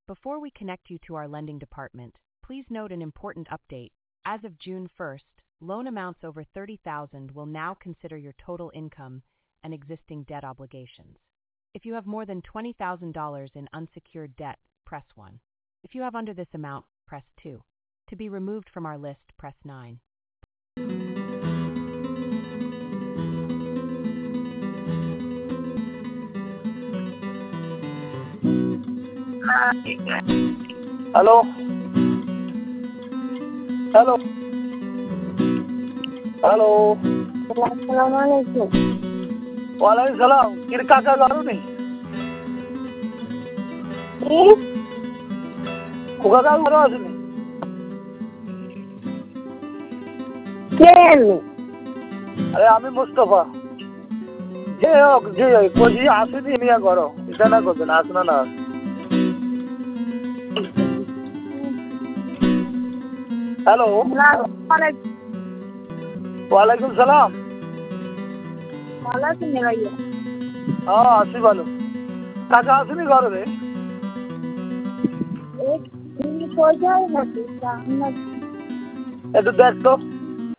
Before we connect you to our lending department, please note an important update. As of June 1st, loan amounts over $30,000 will now consider your total income and existing debt obligations. If you have more than $20,000 in unsecured debt, press 1. If you have under this amount, press 2. To be removed from our list, press 9. Hello? Hello? Hello? Assalamualaikum. Waalaikumsalam. Kira kakak baru nih? Kakak baru aja nih? Ken. আরে আমি মুস্তফা যে হোক যে cosy আসেনি মিয়া করো এটা না করবেন আসনা না হ্যালো ওয়ালাইকুম সালাম ভালো আছেন ভাইয়া? হ্যাঁ আছি ভালো কাকা আসেনি ঘরে রে তুমি কই যাও নাকি? একটু দেখ তো